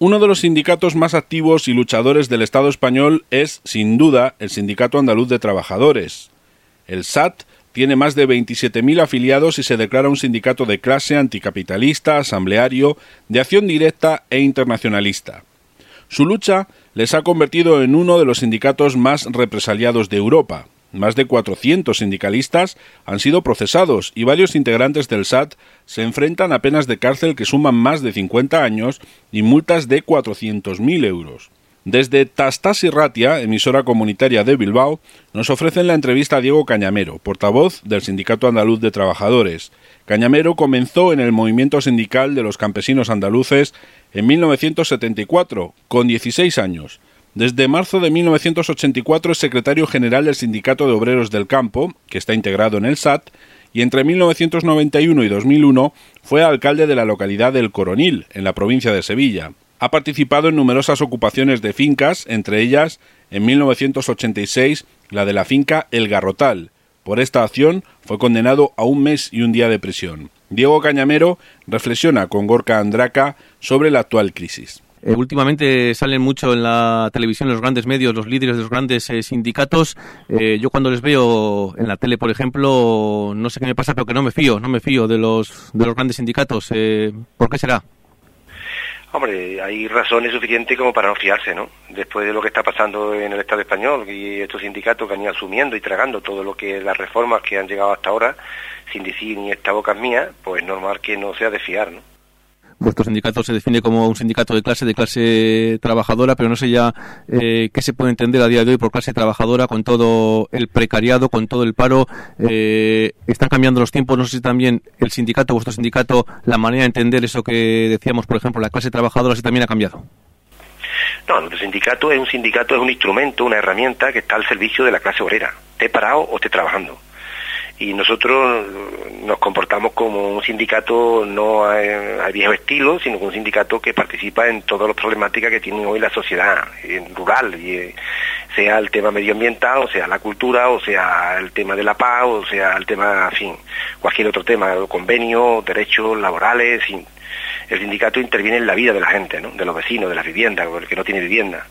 Uno de los sindicatos más activos y luchadores del Estado español es, sin duda, el Sindicato Andaluz de Trabajadores. El SAT tiene más de 27.000 afiliados y se declara un sindicato de clase, anticapitalista, asambleario, de acción directa e internacionalista. Su lucha les ha convertido en uno de los sindicatos más represaliados de Europa. Más de 400 sindicalistas han sido procesados y varios integrantes del SAT se enfrentan a penas de cárcel que suman más de 50 años y multas de 400.000 euros. Desde Tastas y Ratia, emisora comunitaria de Bilbao, nos ofrecen la entrevista a Diego Cañamero, portavoz del Sindicato Andaluz de Trabajadores. Cañamero comenzó en el movimiento sindical de los campesinos andaluces en 1974, con 16 años. Desde marzo de 1984 es secretario general del Sindicato de Obreros del Campo, que está integrado en el SAT, y entre 1991 y 2001 fue alcalde de la localidad del Coronil, en la provincia de Sevilla. Ha participado en numerosas ocupaciones de fincas, entre ellas, en 1986, la de la finca El Garrotal. Por esta acción fue condenado a 1 mes y 1 día de prisión. Diego Cañamero reflexiona con Gorka Andraka sobre la actual crisis. Últimamente salen mucho en la televisión los grandes medios, los líderes de los grandes sindicatos. Yo cuando les veo en la tele, por ejemplo, no sé qué me pasa, pero que no me fío de los grandes sindicatos. ¿Por qué será? Hombre, hay razones suficientes como para no fiarse, ¿no? Después de lo que está pasando en el Estado español y estos sindicatos que han ido asumiendo y tragando todo lo que las reformas que han llegado hasta ahora, sin decir ni esta boca es mía, pues normal que no sea de fiar, ¿no? Vuestro sindicato se define como un sindicato de clase trabajadora, pero no sé ya qué se puede entender a día de hoy por clase trabajadora con todo el precariado, con todo el paro. Están cambiando los tiempos, no sé si también el sindicato, vuestro sindicato, la manera de entender eso que decíamos, por ejemplo, la clase trabajadora, si también ha cambiado. No, nuestro sindicato es un instrumento, una herramienta que está al servicio de la clase obrera, esté parado o esté trabajando. Y nosotros nos comportamos como un sindicato no a viejo estilo, sino como un sindicato que participa en todas las problemáticas que tiene hoy la sociedad rural, y sea el tema medioambiental, o sea la cultura, o sea el tema de la paz, o sea el tema, en fin, cualquier otro tema, convenios, derechos laborales, en fin. El sindicato interviene en la vida de la gente, ¿no? De los vecinos, de las viviendas, el que no tiene vivienda.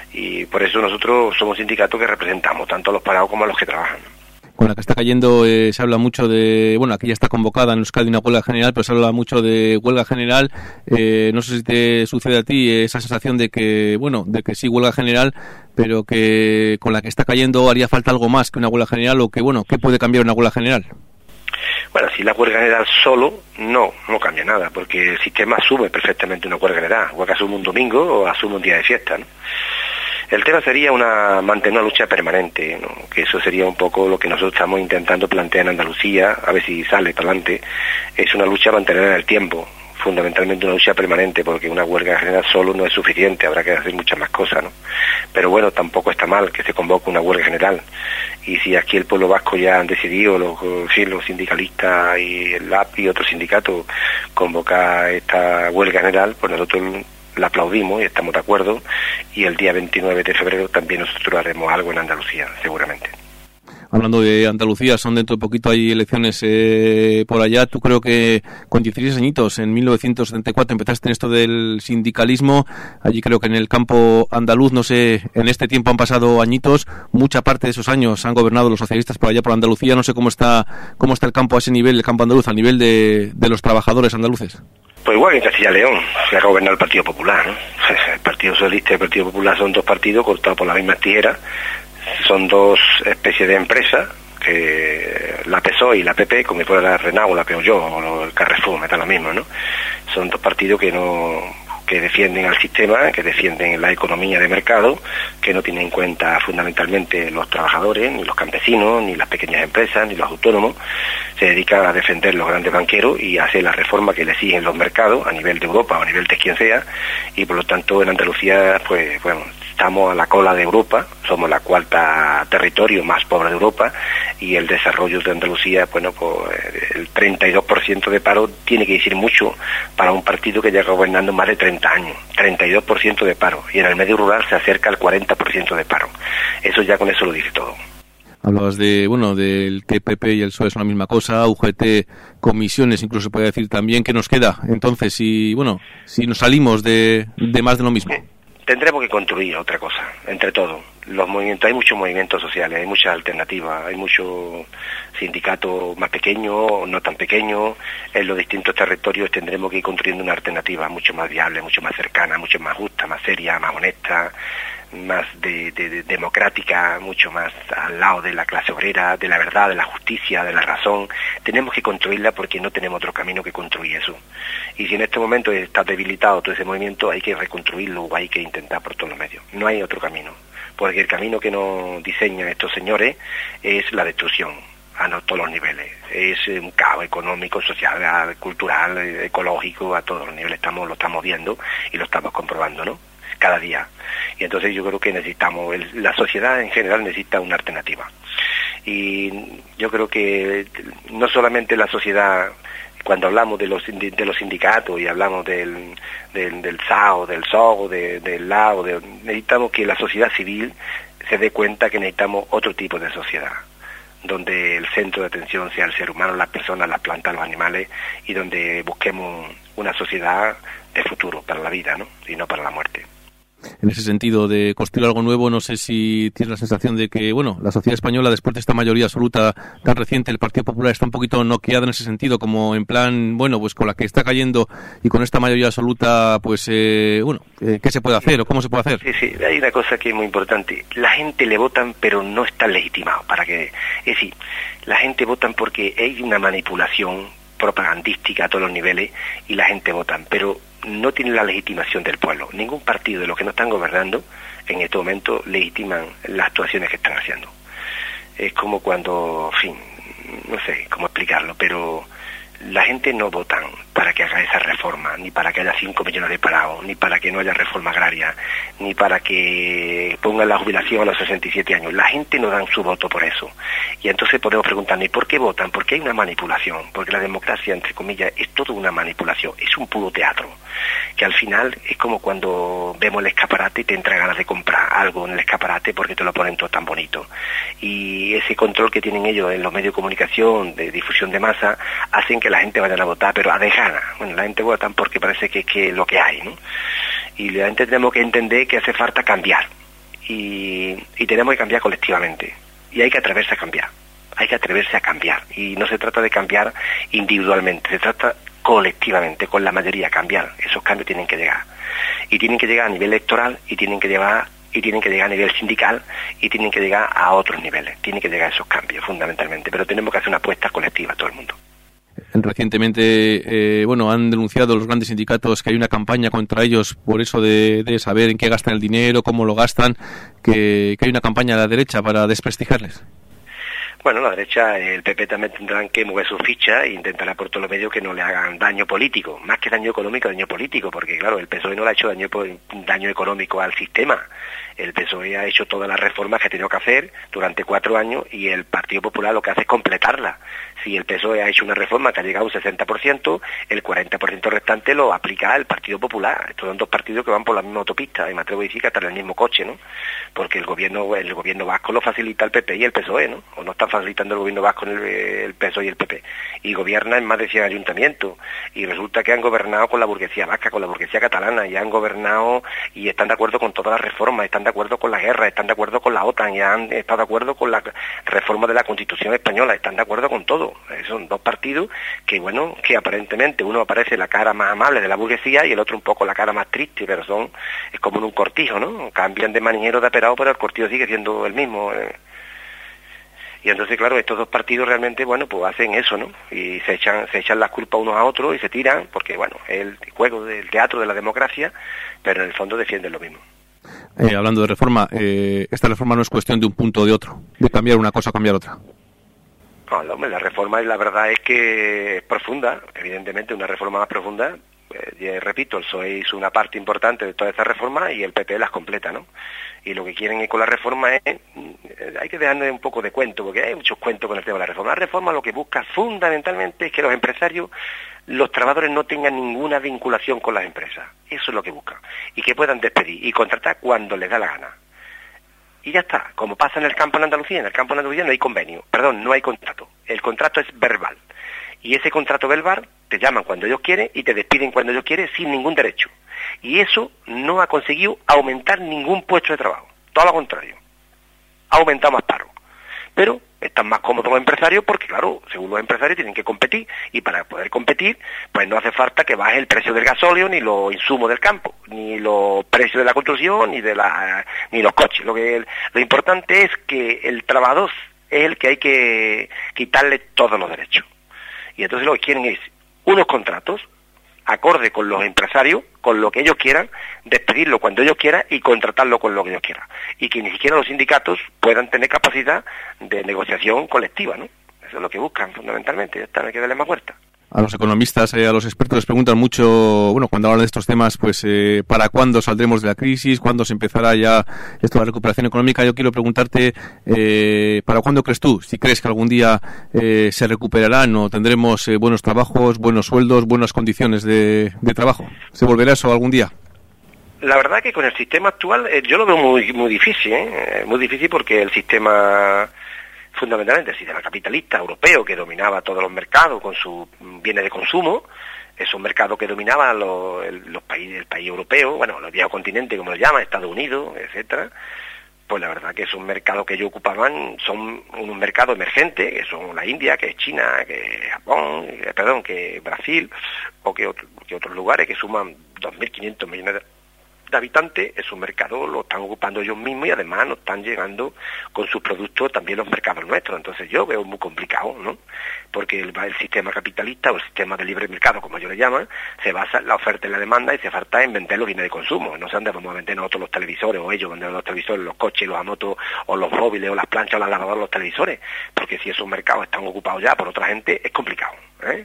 Y por eso nosotros somos un sindicato que representamos tanto a los parados como a los que trabajan. Con la que está cayendo se habla mucho de, bueno, aquí ya está convocada en Euskadi una huelga general, pero se habla mucho de huelga general. No sé si te sucede a ti esa sensación de que, bueno, de que sí huelga general, pero que con la que está cayendo haría falta algo más que una huelga general, o que, bueno, ¿qué puede cambiar una huelga general? Bueno, si la huelga general solo, no cambia nada, porque el sistema asume perfectamente una huelga general. Huelga asume un domingo o asume un día de fiesta, ¿no? El tema sería mantener una lucha permanente, ¿no? Que eso sería un poco lo que nosotros estamos intentando plantear en Andalucía, a ver si sale para adelante. Es una lucha mantener en el tiempo, fundamentalmente una lucha permanente, porque una huelga general solo no es suficiente, habrá que hacer muchas más cosas, ¿no? Pero bueno, tampoco está mal que se convoque una huelga general. Y si aquí el pueblo vasco ya han decidido, los sindicalistas y el LAP y otros sindicatos, convocar esta huelga general, pues nosotros la aplaudimos y estamos de acuerdo, y el día 29 de febrero también nosotros haremos algo en Andalucía, seguramente. Hablando de Andalucía, son dentro de poquito hay elecciones por allá. Tú creo que con 16 añitos, en 1974, empezaste en esto del sindicalismo. Allí creo que en el campo andaluz, no sé, en este tiempo han pasado añitos, mucha parte de esos años han gobernado los socialistas por allá por Andalucía. No sé cómo está el campo a ese nivel, el campo andaluz, a nivel de los trabajadores andaluces. Pues igual que en Castilla y León, se ha gobernado el Partido Popular, ¿no? El Partido Socialista y el Partido Popular son dos partidos cortados por la misma tijera, son dos especies de empresas, que la PSOE y la PP, como si fuera la Renault, la Peugeot o el Carrefour, me da lo mismo, ¿no? Son dos partidos que defienden al sistema, que defienden la economía de mercado, que no tienen en cuenta fundamentalmente los trabajadores, ni los campesinos, ni las pequeñas empresas, ni los autónomos. Se dedican a defender los grandes banqueros y a hacer la reforma que le exigen los mercados a nivel de Europa o a nivel de quien sea, y por lo tanto en Andalucía, pues bueno, estamos a la cola de Europa, somos la cuarta territorio más pobre de Europa, y el desarrollo de Andalucía, bueno, pues el 32% de paro tiene que decir mucho para un partido que lleva gobernando más de 30 años, 32% de paro, y en el medio rural se acerca al 40% de paro. Eso ya con eso lo dice todo. Hablabas de, bueno, del que PP y el PSOE son la misma cosa, UGT, comisiones, incluso se puede decir también. ¿Qué nos queda? Entonces, si nos salimos de más de lo mismo. Tendremos que construir otra cosa, entre todos. Los movimientos, hay muchos movimientos sociales, hay muchas alternativas, hay muchos sindicatos más pequeños, no tan pequeños. En los distintos territorios tendremos que ir construyendo una alternativa mucho más viable, mucho más cercana, mucho más justa, más seria, más honesta, más de democrática, mucho más al lado de la clase obrera, de la verdad, de la justicia, de la razón. Tenemos que construirla porque no tenemos otro camino que construir eso. Y si en este momento está debilitado todo ese movimiento, hay que reconstruirlo o hay que intentar por todos los medios. No hay otro camino, porque el camino que nos diseñan estos señores es la destrucción a todos los niveles. Es un caos económico, social, cultural, ecológico, a todos los niveles. Lo estamos viendo y lo estamos comprobando, ¿no? Cada día. Y entonces yo creo que necesitamos, la sociedad en general necesita una alternativa. Y yo creo que no solamente la sociedad, cuando hablamos de los sindicatos y hablamos del SAO, del SOGO, del LAO, necesitamos que la sociedad civil se dé cuenta que necesitamos otro tipo de sociedad, donde el centro de atención sea el ser humano, las personas, las plantas, los animales, y donde busquemos una sociedad de futuro para la vida, ¿no? Y no para la muerte. En ese sentido de construir algo nuevo, no sé si tienes la sensación de que, bueno, la sociedad española, después de esta mayoría absoluta tan reciente, el Partido Popular está un poquito noqueado en ese sentido, como en plan, bueno, pues con la que está cayendo y con esta mayoría absoluta, pues, ¿qué se puede hacer o cómo se puede hacer? Sí, hay una cosa que es muy importante. La gente le votan, pero no están legitimados. Es decir, la gente votan porque hay una manipulación propagandística a todos los niveles y la gente votan, pero no tienen la legitimación del pueblo. Ningún partido de los que no están gobernando en este momento legitiman las actuaciones que están haciendo. Es como cuando, en fin, no sé cómo explicarlo, pero la gente no votan para que haga esa reforma, ni para que haya 5 millones de parados, ni para que no haya reforma agraria, ni para que pongan la jubilación a los 67 años. La gente no dan su voto por eso. Y entonces podemos preguntarnos, ¿y por qué votan? Porque hay una manipulación, porque la democracia, entre comillas, es toda una manipulación, es un puro teatro, que al final es como cuando vemos el escaparate y te entra ganas de comprar algo en el escaparate porque te lo ponen todo tan bonito. Y ese control que tienen ellos en los medios de comunicación, de difusión de masa, hacen que la gente vaya a votar, pero a de gana. Bueno, la gente vota porque parece que es lo que hay, ¿no? Y la gente tenemos que entender que hace falta cambiar. Y tenemos que cambiar colectivamente. Y hay que atreverse a cambiar. Hay que atreverse a cambiar. Y no se trata de cambiar individualmente, se trata colectivamente, con la mayoría, cambiar. Esos cambios tienen que llegar. Y tienen que llegar a nivel electoral, y tienen que llegar a nivel sindical, y tienen que llegar a otros niveles. Tienen que llegar esos cambios, fundamentalmente. Pero tenemos que hacer una apuesta colectiva, todo el mundo. Recientemente, han denunciado los grandes sindicatos que hay una campaña contra ellos por eso de saber en qué gastan el dinero, cómo lo gastan, que hay una campaña a la derecha para desprestigiarles. Bueno, la derecha, el PP también tendrán que mover sus fichas e intentará por todos los medios que no le hagan daño político, más que daño económico, daño político, porque claro, el PSOE no le ha hecho daño económico al sistema. El PSOE ha hecho todas las reformas que ha tenido que hacer durante 4 años y el Partido Popular lo que hace es completarla. Si el PSOE ha hecho una reforma que ha llegado a un 60%, el 40% restante lo aplica el Partido Popular. Estos son dos partidos que van por la misma autopista, y me atrevo a decir que hasta en el mismo coche, ¿no? Porque el gobierno vasco lo facilita el PP y el PSOE, ¿no? O no están facilitando el gobierno vasco el PSOE y el PP. Y gobierna en más de 100 ayuntamientos. Y resulta que han gobernado con la burguesía vasca, con la burguesía catalana, y han gobernado y están de acuerdo con todas las reformas, están de acuerdo con la guerra, están de acuerdo con la OTAN, y han estado de acuerdo con la reforma de la Constitución española, están de acuerdo con todo. Son dos partidos que aparentemente uno aparece la cara más amable de la burguesía y el otro un poco la cara más triste, pero es como en un cortijo, ¿no? Cambian de manijero de aperado, pero el cortijo sigue siendo el mismo. Y entonces, claro, estos dos partidos realmente, pues hacen eso, ¿no? Y se echan las culpas unos a otros y se tiran, porque, es el juego del teatro de la democracia, pero en el fondo defienden lo mismo. Hablando de reforma, esta reforma no es cuestión de un punto o de otro, de cambiar una cosa o cambiar otra. No, la reforma, y la verdad es que es profunda, evidentemente una reforma más profunda. Repito, el PSOE hizo una parte importante de toda esta reforma y el PP las completa, ¿no? Y lo que quieren con la reforma hay que dejarle un poco de cuento, porque hay muchos cuentos con el tema de la reforma. La reforma lo que busca fundamentalmente es que los empresarios, los trabajadores no tengan ninguna vinculación con las empresas. Eso es lo que buscan. Y que puedan despedir y contratar cuando les da la gana. y ya está. Como pasa en el campo en Andalucía no hay convenio, no hay contrato. El contrato es verbal. Y ese contrato verbal te llaman cuando ellos quieren y te despiden cuando ellos quieren sin ningún derecho. Y eso no ha conseguido aumentar ningún puesto de trabajo. Todo lo contrario. Ha aumentado más paro. Pero están más cómodos los empresarios porque, claro, según los empresarios tienen que competir. Y para poder competir, pues no hace falta que baje el precio del gasóleo, ni los insumos del campo, ni los precios de la construcción, ni los coches. Lo importante es que el trabajador es el que hay que quitarle todos los derechos. Y entonces lo que quieren es unos contratos acorde con los empresarios, con lo que ellos quieran, despedirlo cuando ellos quieran y contratarlo con lo que ellos quieran. Y que ni siquiera los sindicatos puedan tener capacidad de negociación colectiva, ¿no? Eso es lo que buscan fundamentalmente, ya está, no hay que darle más vuelta. A los economistas, a los expertos les preguntan mucho, bueno, cuando hablan de estos temas, pues ¿para cuándo saldremos de la crisis? ¿Cuándo se empezará ya esto de la recuperación económica? Yo quiero preguntarte, ¿para cuándo crees tú? Si crees que algún día se recuperarán o tendremos buenos trabajos, buenos sueldos, buenas condiciones de trabajo. ¿Se volverá eso algún día? La verdad que con el sistema actual yo lo veo muy difícil, muy difícil porque el sistema... Fundamentalmente el sistema capitalista europeo que dominaba todos los mercados con sus bienes de consumo, esos mercados que dominaban el país europeo, bueno, los viejos continentes como lo llaman, Estados Unidos, etcétera, pues la verdad que esos mercados que ellos ocupaban son unos mercados emergentes, que son la India, que es China, que es Japón, que es Brasil, o que otros lugares que suman 2.500 millones de habitantes. Esos mercados lo están ocupando ellos mismos y además nos están llegando con sus productos también los mercados nuestros. Entonces yo veo muy complicado, ¿no? Porque el sistema capitalista o el sistema de libre mercado, como ellos le llaman, se basa en la oferta y la demanda y se falta en vender los bienes de consumo. No sé dónde vamos a vender nosotros los televisores o ellos vender los televisores, los coches, los motos o los móviles o las planchas o las lavadoras, los televisores. Porque si esos mercados están ocupados ya por otra gente, es complicado.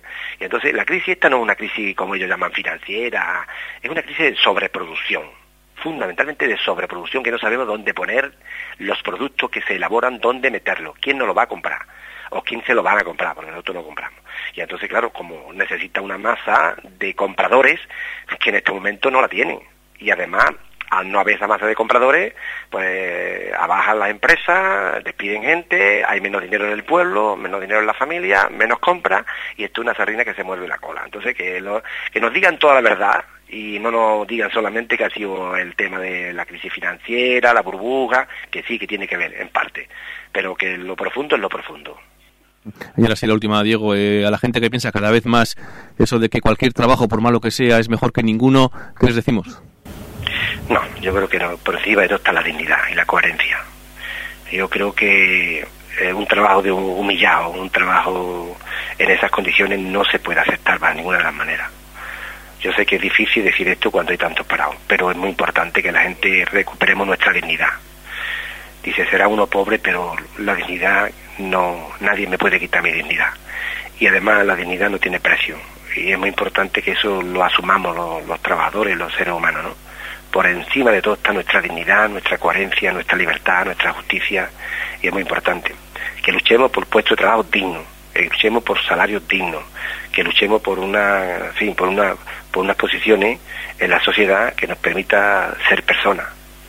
Y entonces la crisis esta no es una crisis como ellos llaman financiera, es una crisis de sobreproducción, fundamentalmente de sobreproducción, que no sabemos dónde poner los productos que se elaboran, dónde meterlos, quién nos lo va a comprar o quién se lo van a comprar, porque nosotros lo compramos. Y entonces, claro, como necesita una masa de compradores que en este momento no la tienen, y además al no haber esa masa de compradores, pues abajan las empresas, despiden gente, hay menos dinero en el pueblo, menos dinero en la familia, menos compras, y esto es una sardina que se mueve la cola. Entonces que nos digan toda la verdad y no nos digan solamente que ha sido el tema de la crisis financiera, la burbuja, que sí, que tiene que ver en parte, pero que lo profundo es lo profundo. Y ahora sí la última, Diego, a la gente que piensa cada vez más eso de que cualquier trabajo, por malo que sea, es mejor que ninguno, ¿qué les decimos? No, yo creo que no, por encima de todo está la dignidad y la coherencia. Yo creo que un trabajo de humillado, un trabajo en esas condiciones no se puede aceptar para ninguna de las maneras. Yo sé que es difícil decir esto cuando hay tantos parados, pero es muy importante que la gente recuperemos nuestra dignidad. Dice, será uno pobre, pero la dignidad no, nadie me puede quitar mi dignidad. Y además la dignidad no tiene precio. Y es muy importante que eso lo asumamos los trabajadores, los seres humanos, ¿no? Por encima de todo está nuestra dignidad, nuestra coherencia, nuestra libertad, nuestra justicia, y es muy importante que luchemos por puestos de trabajo dignos, que luchemos por salarios dignos, que luchemos por unas posiciones en la sociedad que nos permita ser personas,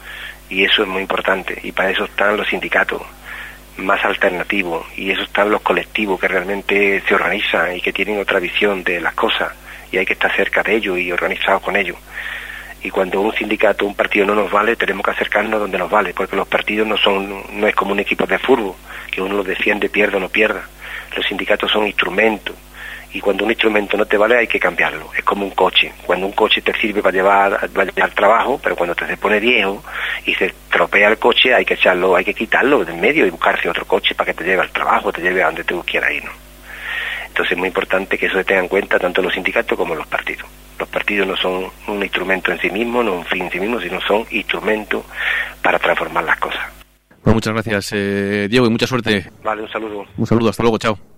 y eso es muy importante, y para eso están los sindicatos más alternativos, y eso están los colectivos que realmente se organizan y que tienen otra visión de las cosas, y hay que estar cerca de ellos y organizados con ellos. Y cuando un sindicato, un partido no nos vale, tenemos que acercarnos donde nos vale, porque los partidos no es como un equipo de fútbol, que uno los defiende, pierda o no pierda. Los sindicatos son instrumentos, y cuando un instrumento no te vale hay que cambiarlo. Es como un coche. Cuando un coche te sirve para llevar al trabajo, pero cuando te se pone viejo y se estropea el coche, hay que quitarlo de en medio y buscarse otro coche para que te lleve al trabajo, te lleve a donde tú quieras ir, ¿no? Entonces es muy importante que eso se tenga en cuenta tanto los sindicatos como los partidos. Los partidos no son un instrumento en sí mismo, no un fin en sí mismo, sino son instrumentos para transformar las cosas. Pues muchas gracias, Diego, y mucha suerte. Vale, un saludo. Un saludo, hasta luego, chao.